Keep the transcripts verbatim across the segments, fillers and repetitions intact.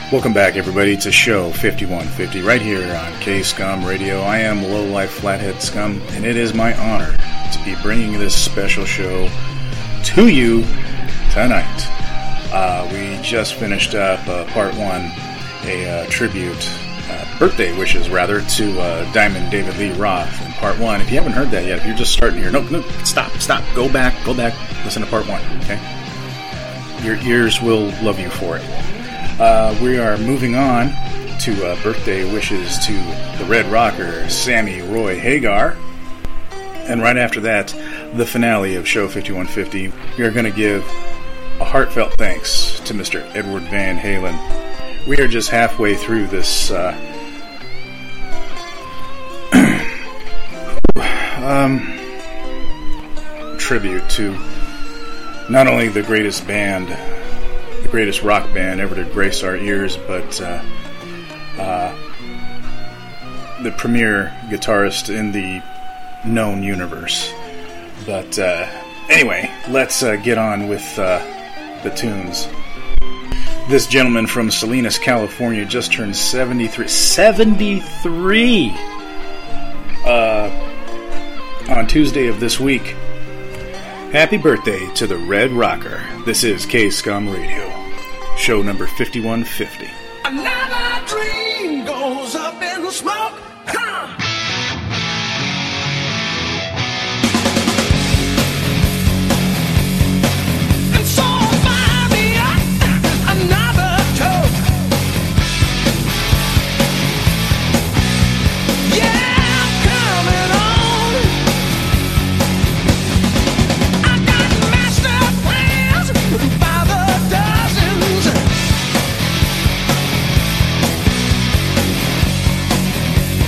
Welcome back, everybody, to show fifty-one fifty right here on K-Scum Radio. I am Lowlife Flathead Scum, and it is my honor to be bringing this special show to you tonight. Uh, we just finished up uh, part one, a uh, tribute, uh, birthday wishes rather, to uh, Diamond David Lee Roth in part one. If you haven't heard that yet, if you're just starting here, no, no, stop, stop, go back, go back, listen to part one, okay? Your ears will love you for it. Uh, we are moving on to uh, birthday wishes to the Red Rocker, Sammy Roy Hagar. And right after that, the finale of Show fifty-one fifty, we are going to give a heartfelt thanks to Mister Edward Van Halen. We are just halfway through this uh, um, tribute to not only the greatest band, the greatest rock band ever to grace our ears, but uh, uh, the premier guitarist in the known universe. But uh, anyway, let's uh, get on with uh, the tunes. This gentleman from Salinas, California, just turned seventy-three. seventy-three! Uh, on Tuesday of this week. Happy birthday to the Red Rocker. This is K-Scum Radio, show number fifty-one fifty. Another dream goes up in smoke. Huh. And so buy me up another toke. Yeah, I'm coming on. I got master plans by the dozens.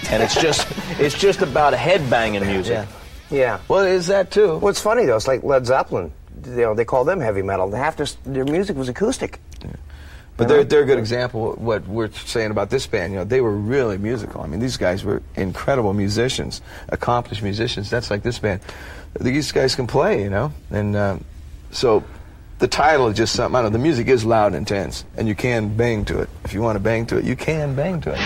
and it's just it's just about headbanging music. Yeah. Yeah. Well, is that too? Well, it's funny though. It's like Led Zeppelin. You know, they call them heavy metal. Half their, their music was acoustic. Yeah. But they're they're a good example of what we're saying about this band. You know, they were really musical. I mean, these guys were incredible musicians, accomplished musicians. That's like this band. These guys can play, you know, and um, so the title is just something. I don't know. The music is loud and intense, and you can bang to it. If you want to bang to it, you can bang to it.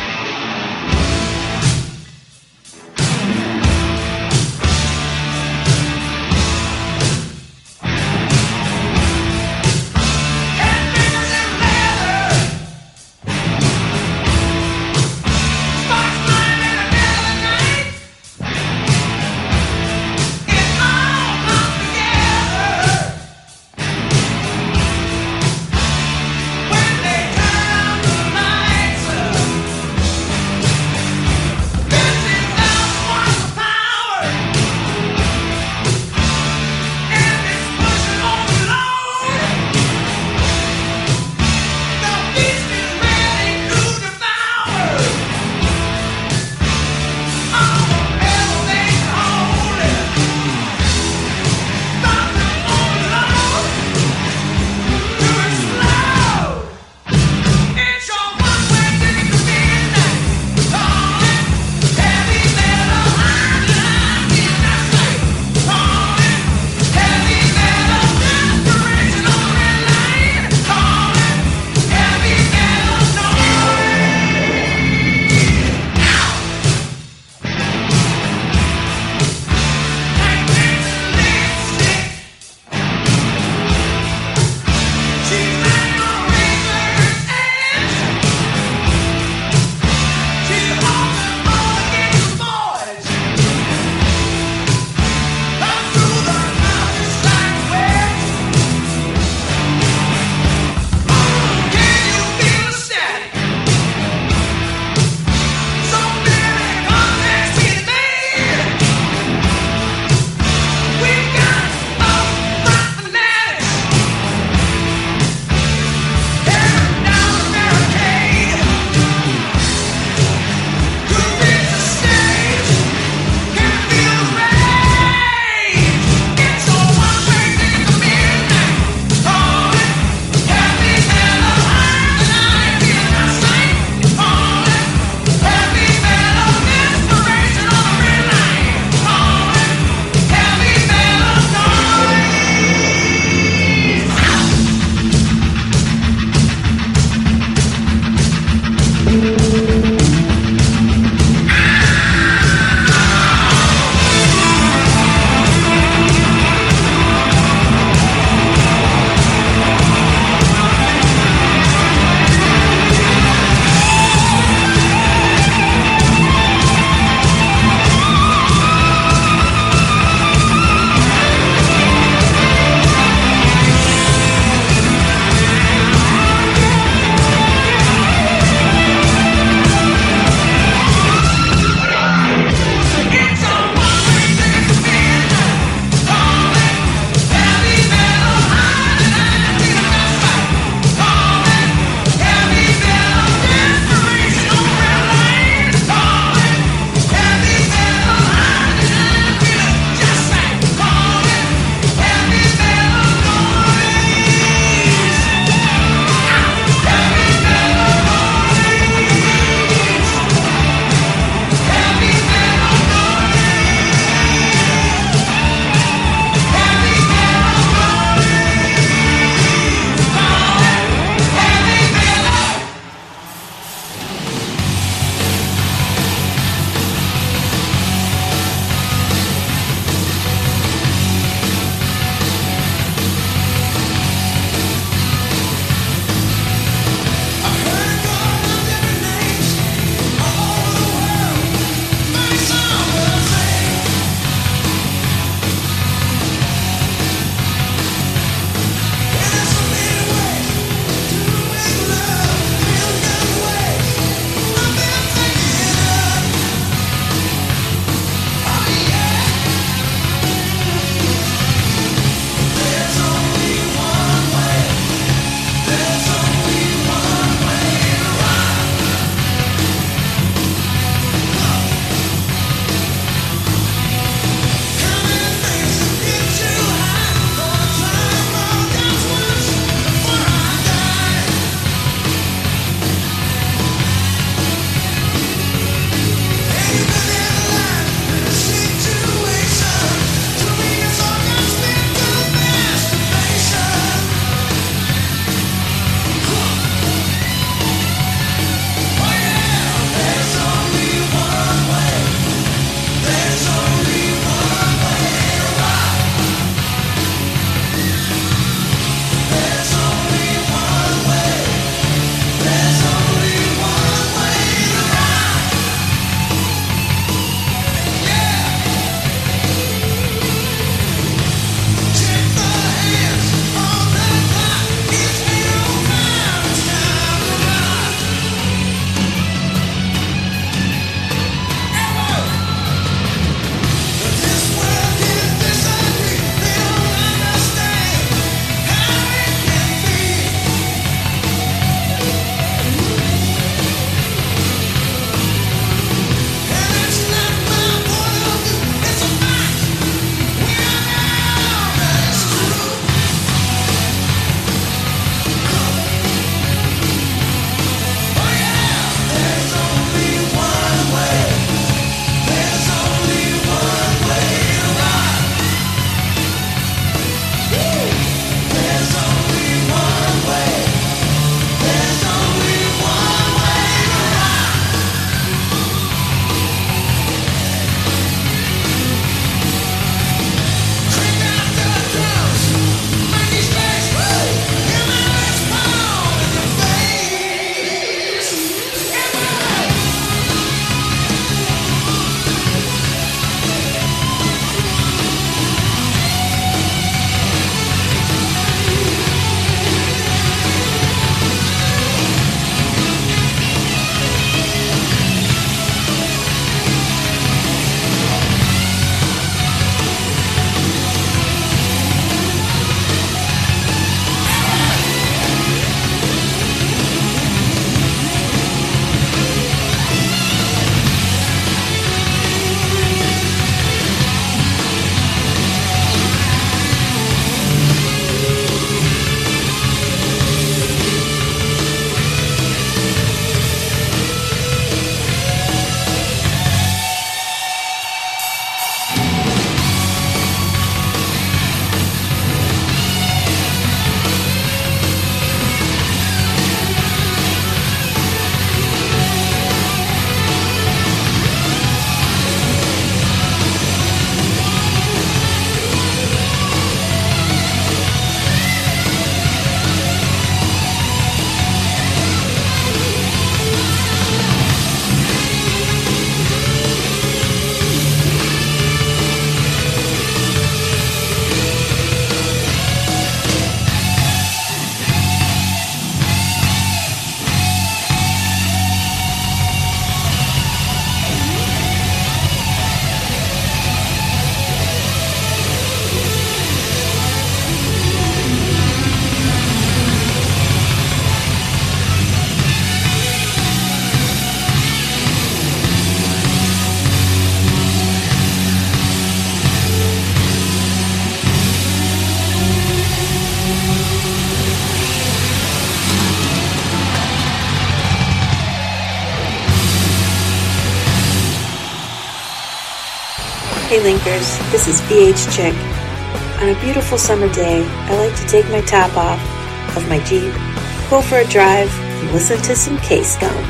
Hey Linkers, this is V H Chick. On a beautiful summer day, I like to take my top off of my Jeep, go for a drive, and listen to some K-Scum.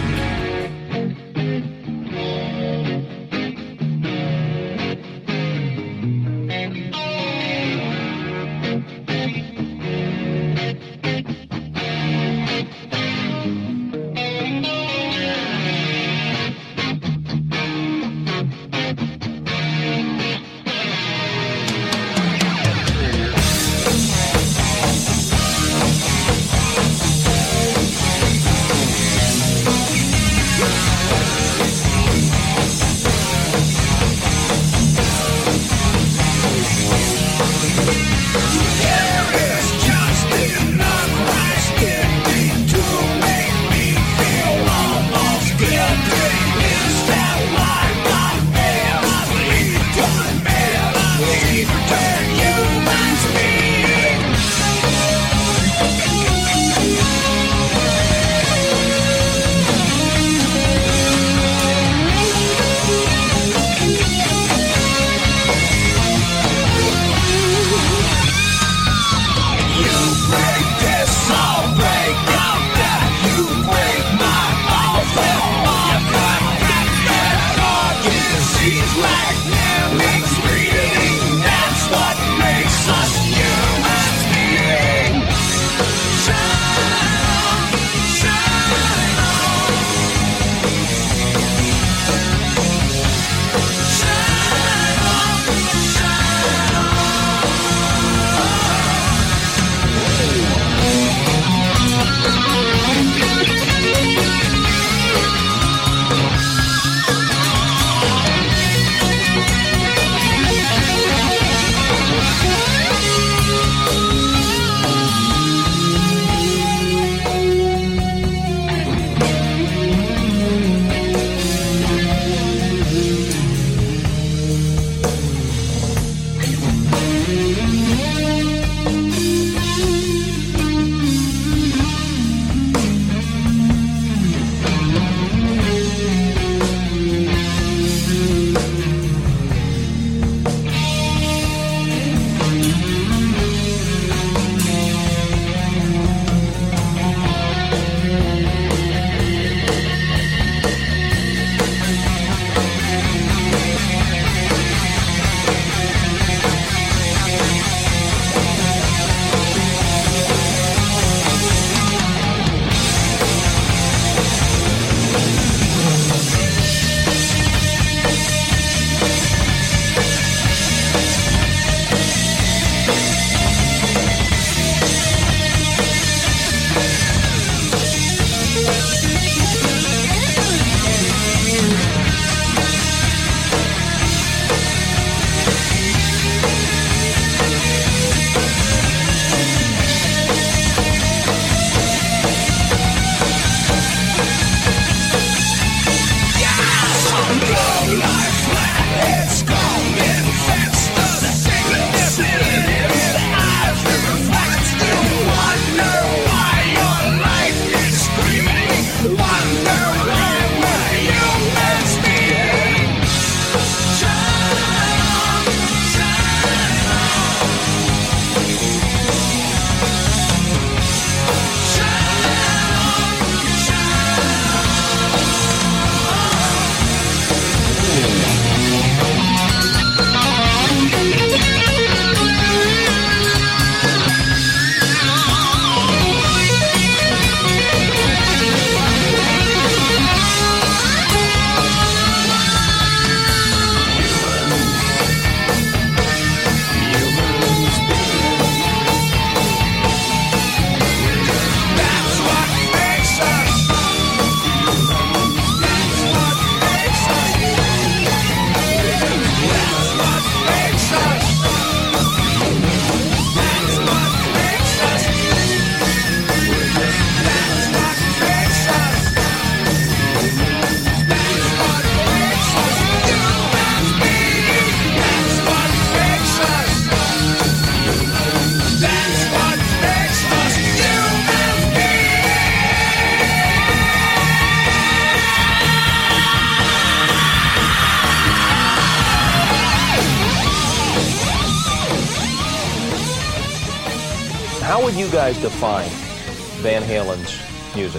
How would you guys define Van Halen's music?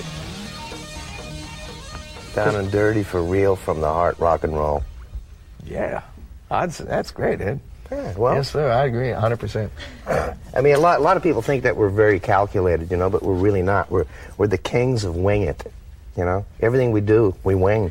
Down and dirty, for real, from the heart, rock and roll. Yeah. That's, that's great, Ed. Yeah, well, Yes, sir. I agree one hundred percent. I mean, a lot, a lot of people think that we're very calculated, you know, but we're really not. We're, we're the kings of wing it, you know. Everything we do, we wing.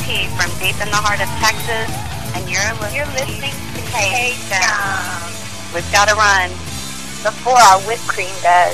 T from deep in the heart of Texas, and you're, li- you're listening to K-Scum. We've got to run before our whipped cream does.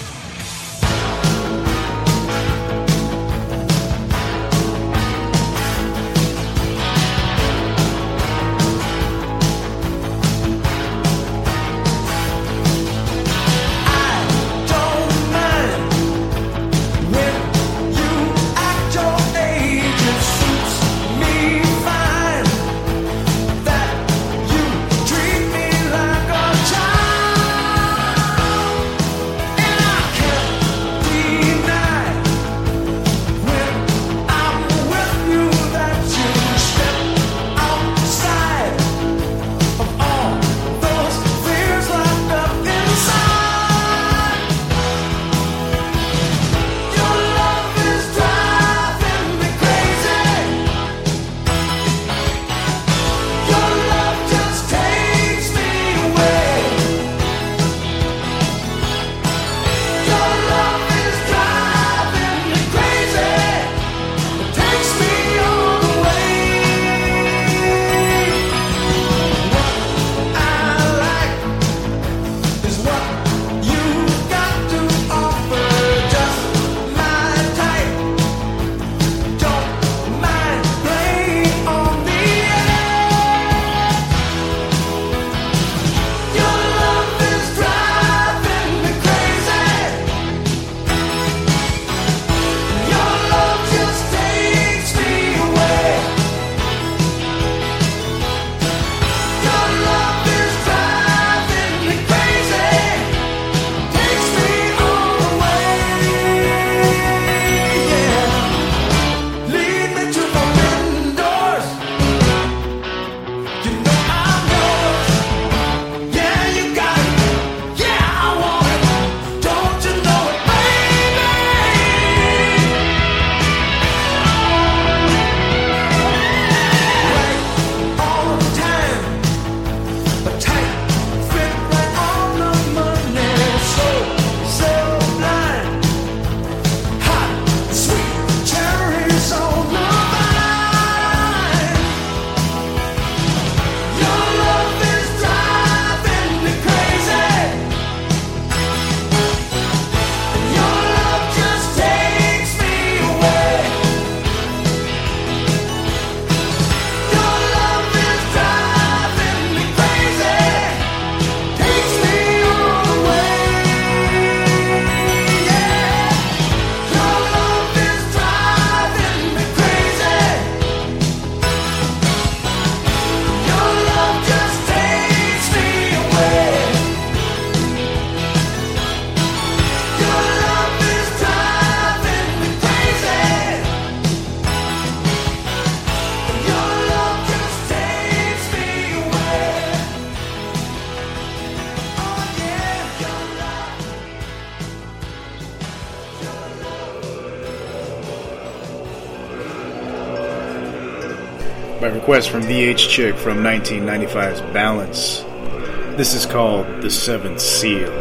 By request from V H Chick from nineteen ninety-five's Balance. This is called The Seventh Seal.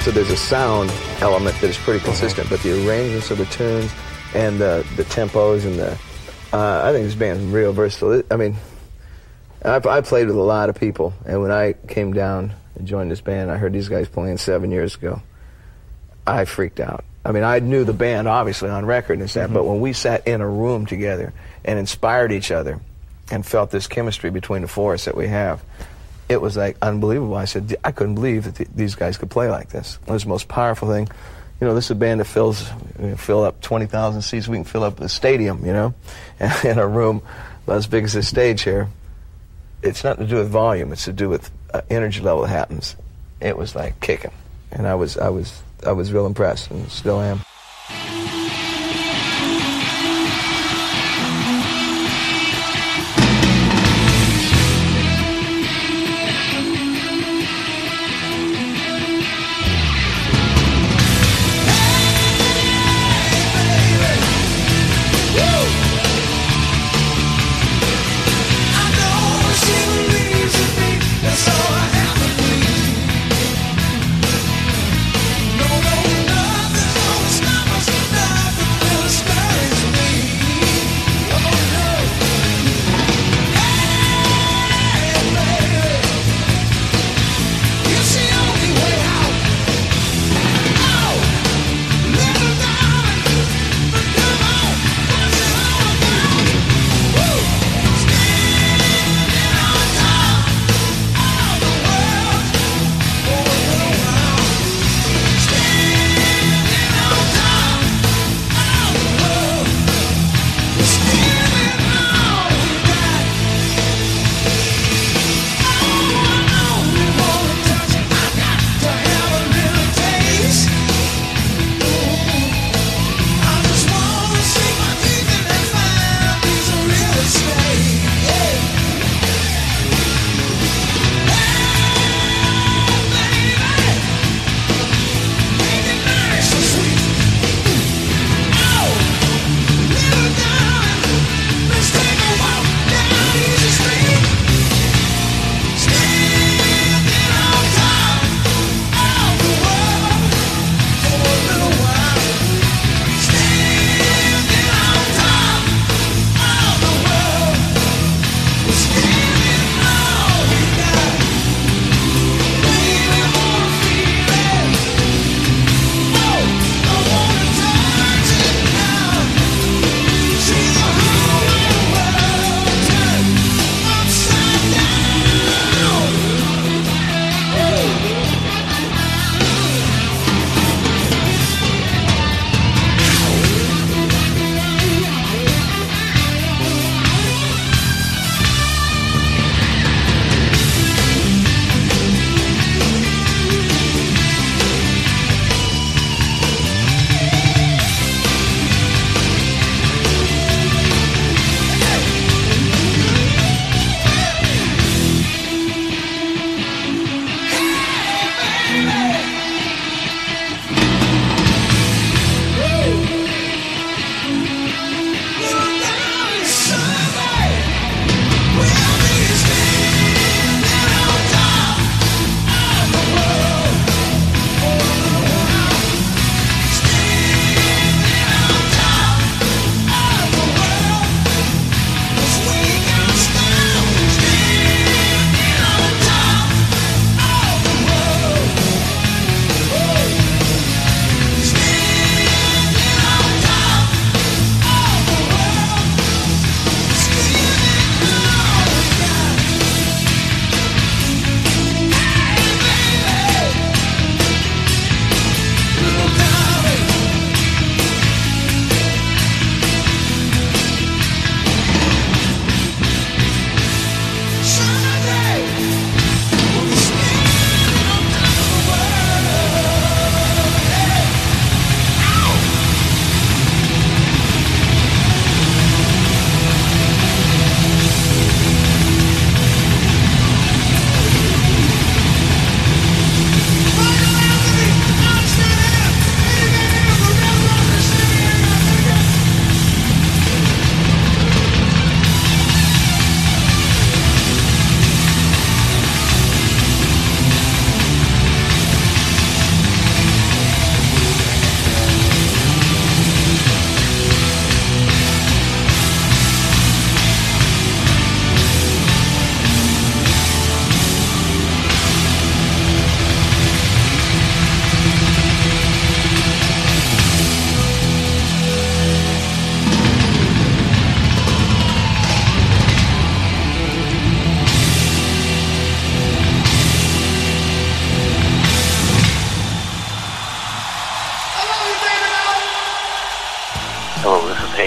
so there's a sound element that is pretty consistent, but the arrangements of the tunes and the, the tempos and the, uh, I think this band's real versatile. I mean, I, I played with a lot of people, and when I came down and joined this band, I heard these guys playing seven years ago. I freaked out. I mean, I knew the band, obviously, on record and stuff, mm-hmm. but when we sat in a room together and inspired each other and felt this chemistry between the four of us that we have, it was, like, unbelievable. I said, I couldn't believe that th these guys could play like this. It was the most powerful thing. You know, this is a band that fills, you know, fill up twenty thousand seats. We can fill up a stadium, you know, in a room about as big as this stage here. It's nothing to do with volume. It's to do with uh, energy level that happens. It was, like, kicking. And I was, I was... I was real impressed, and still am. No, no, nothing's gonna stop us now.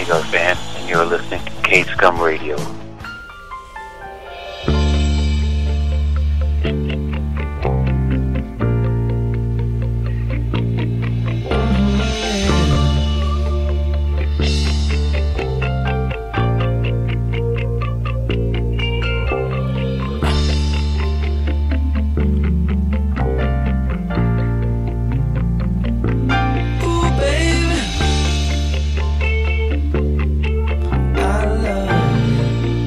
Hagar fan, and you're listening to K-Scum Radio. Ooh, baby, I love you.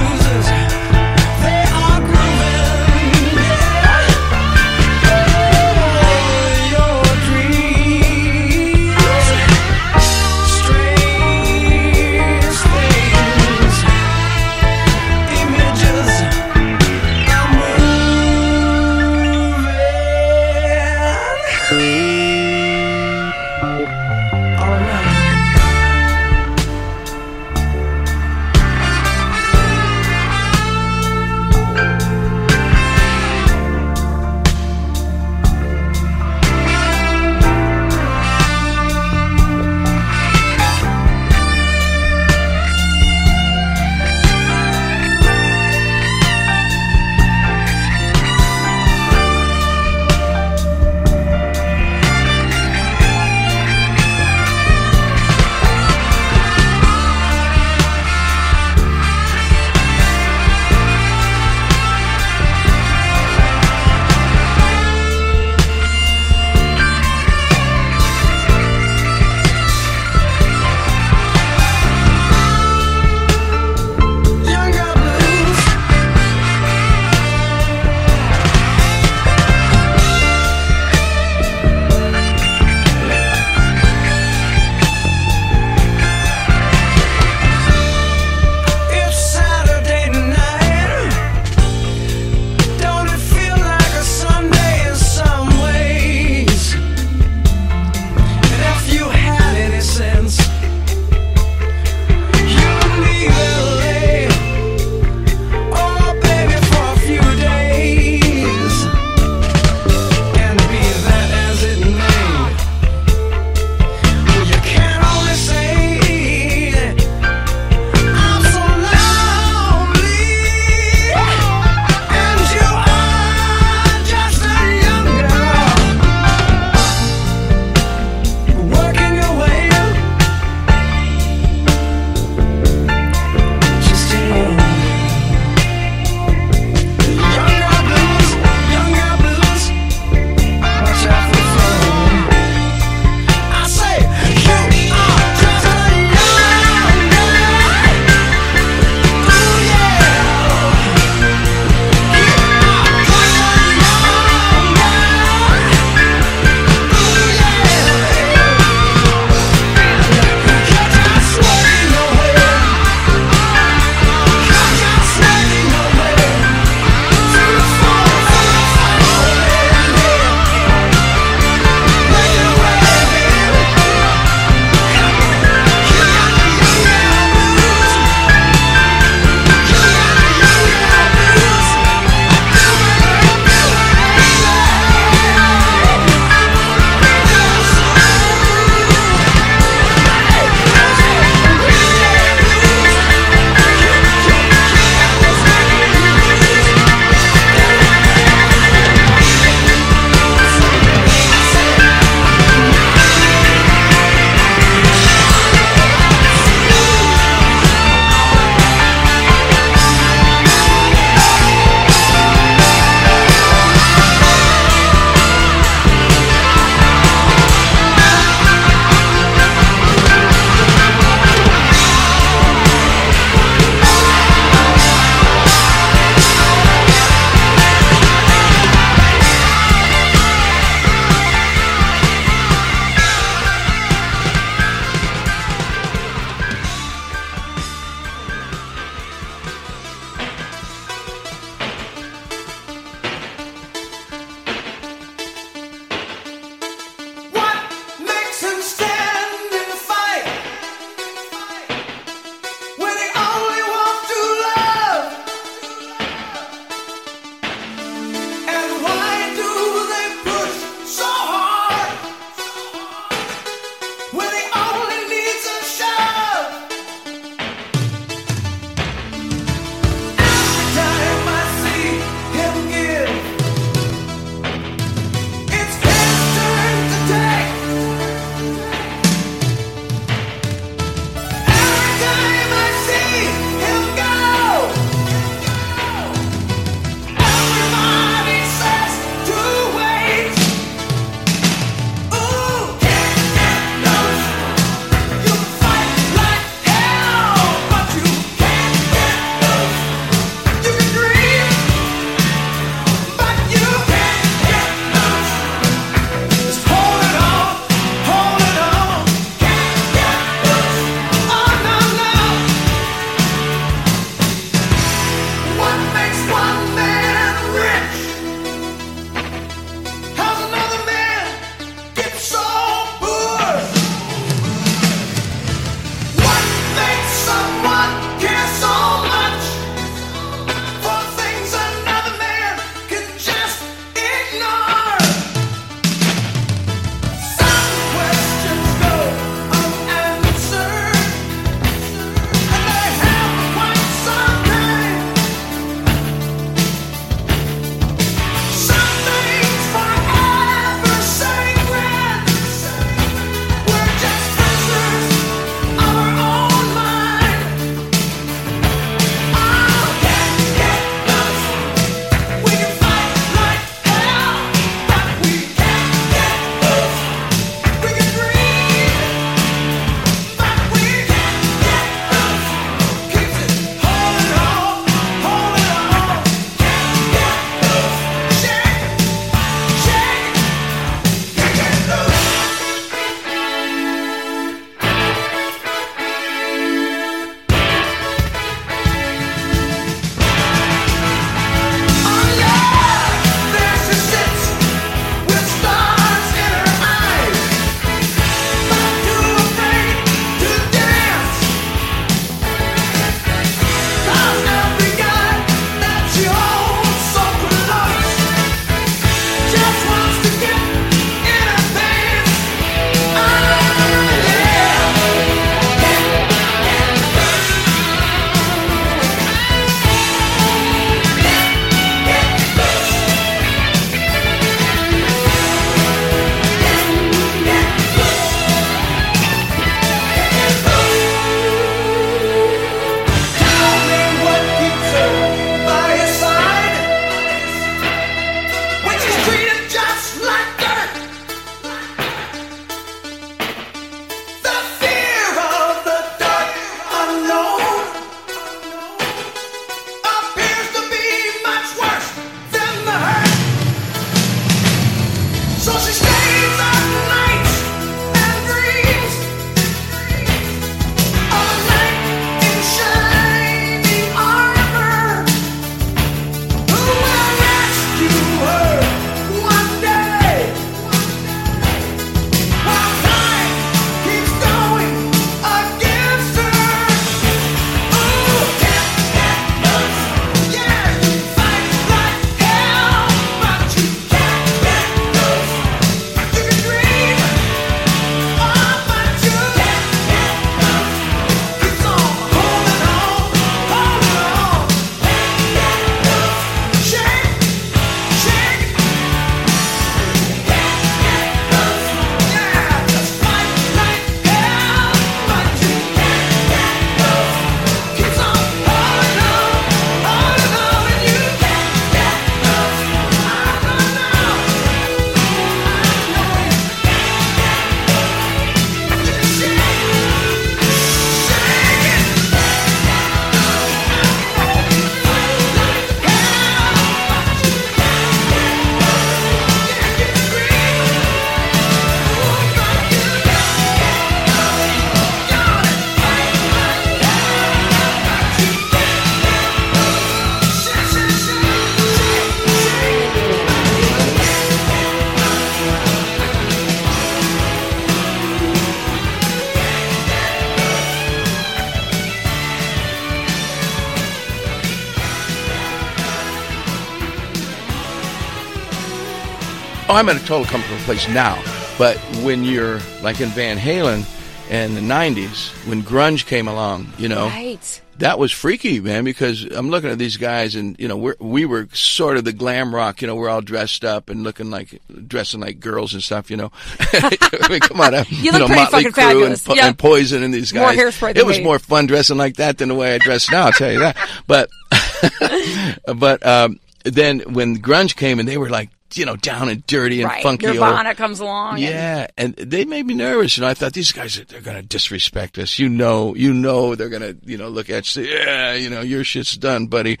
Oh, I'm at a total comfortable place now. But when you're like in Van Halen in the nineties, when grunge came along, you know, right. that was freaky, man, because I'm looking at these guys and, you know, we're, we were sort of the glam rock, you know, we're all dressed up and looking like, dressing like girls and stuff, you know. I mean, come on. You, you look know, pretty Motley fucking Crue fabulous. and, Yeah. and Poison and these More guys. hairspray than It was me. more fun dressing like that than the way I dress now, I'll tell you that. But, but, um, then when grunge came and they were like, you know, down and dirty and right. funky. Nirvana old, comes along. Yeah, and, and they made me nervous. You know, I thought these guys, they're going to disrespect us. You know, you know they're going to, you know, look at you, say, yeah, you know, your shit's done, buddy.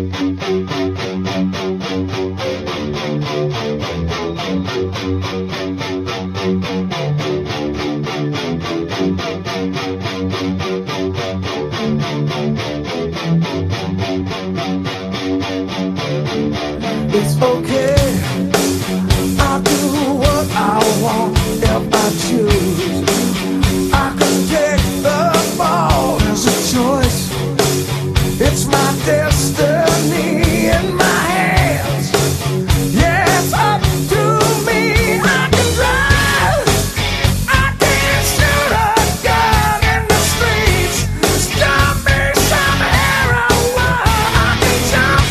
It's okay, I'll do what I want if I choose. I can take the fall as a choice. It's my destiny in my hands. Yeah, it's up to me. I can drive, I can shoot a gun in the streets. Stop me some heroin. I can jump.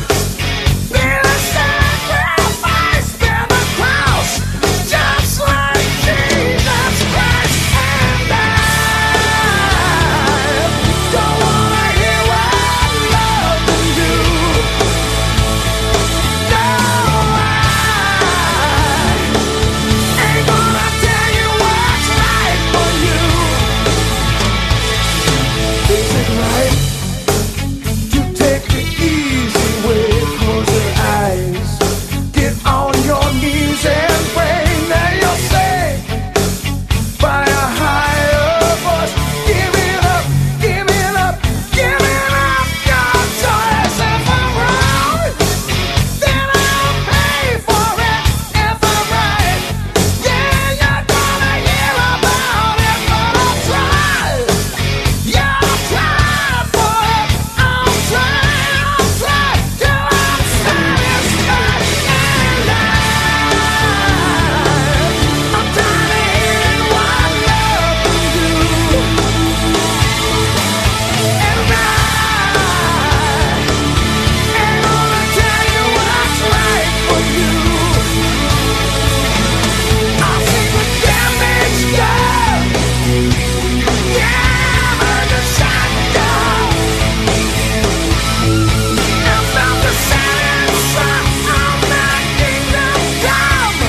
Just like Jesus Christ, and I don't wanna hear what love can do. No, I ain't gonna tell you what's right for you. Is it right to take the easy way? Close your eyes, get on your knees and pray. Now you'll say, by a higher voice, give it up, give it up, give it up. Your choice. If I'm wrong, then I'll pay for it. If I'm right, yeah, you're gonna hear about it. But I'll try, yeah, I'll try for it. I'll try, I'll try till I'm satisfied. And I I'm tired of hearing what love can do. And I ain't gonna tell you what's right for you. I'll sing the damage girl. Yeah, I heard the shotgun. I found the silent sun on my kingdom come.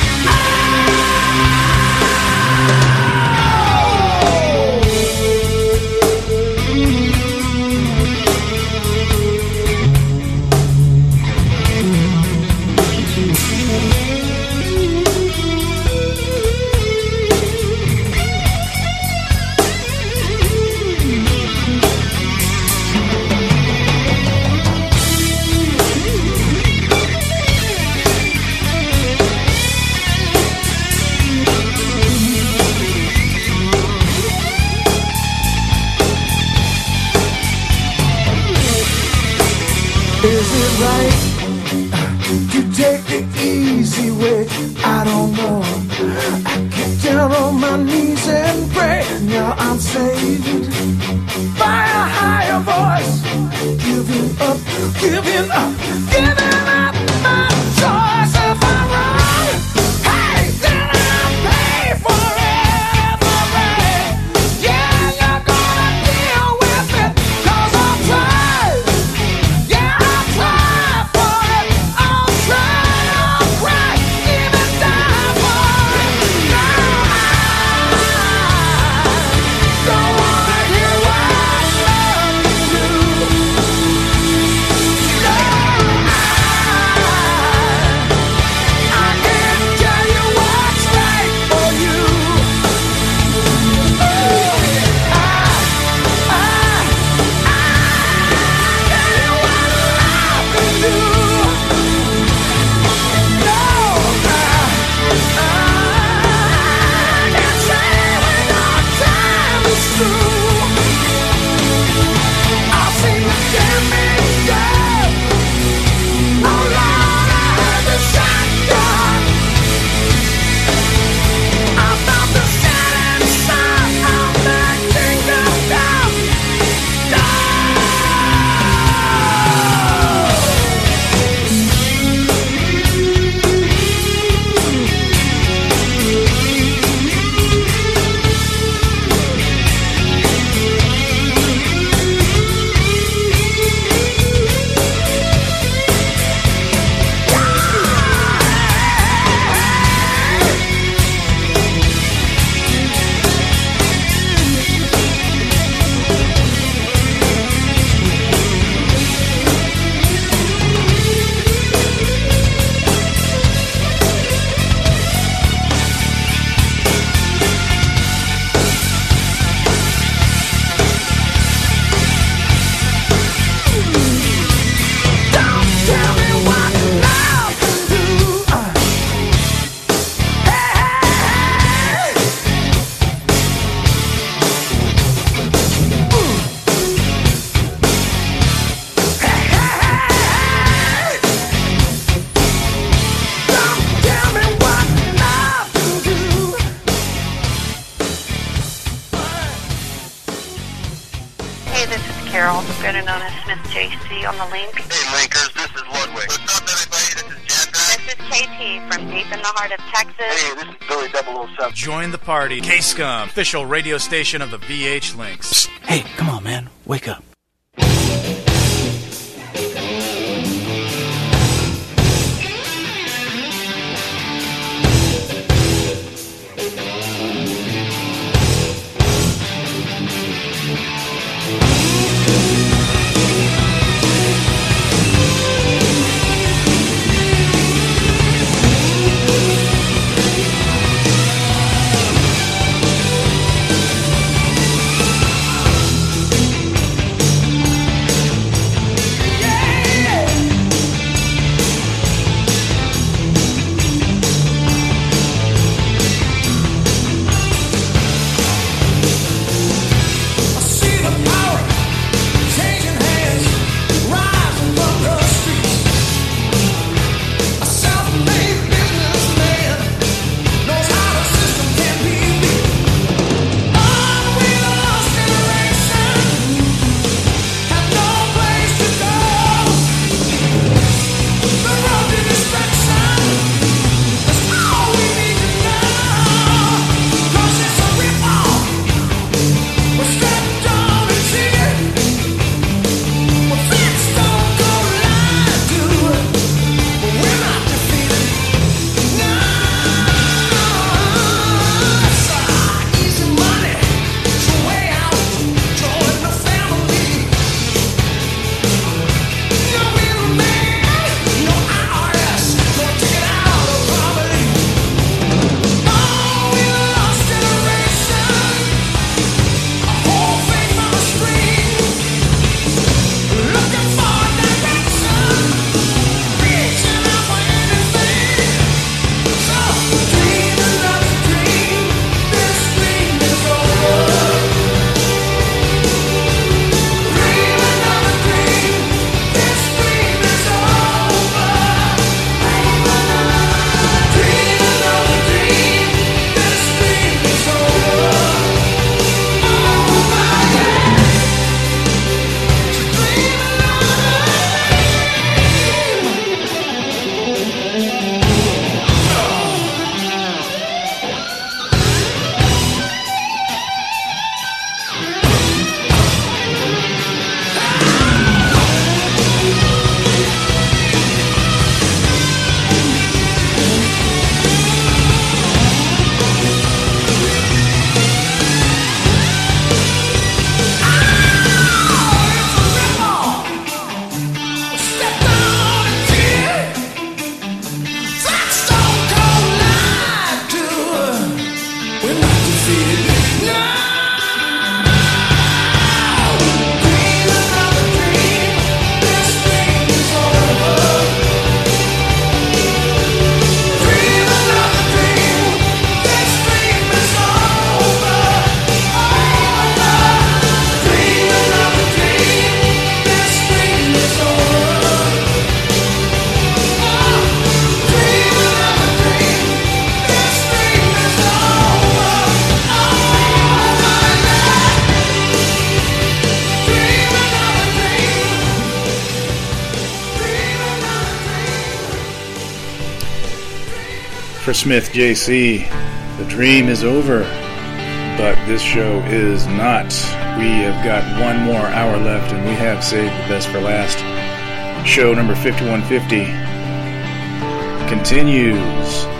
Is it right to take the easy way? I don't know. I get down on my knees and pray. Now I'm saved by a higher voice. Giving up, giving up, giving up my choice. If I'm wrong, hey, then I'll pay for it. If I'm right, yeah, you're gonna deal with it. 'Cause I'll try. Yeah, I'll try for it. I'll try, I'll cry, even die for it. No, I don't wanna hear what love can do. No, I better known as Smith J C on the link. Hey, Linkers, this is Ludwig. What's up, everybody? This is Jen. This is K T from deep in the heart of Texas. Hey, this is Billy double oh seven. Join the party. K-Scum, official radio station of the V H Links. Hey, come on, man. Wake up. For Smith J C, the dream is over, but this show is not. We have got one more hour left, and we have saved the best for last. Show number fifty-one fifty continues.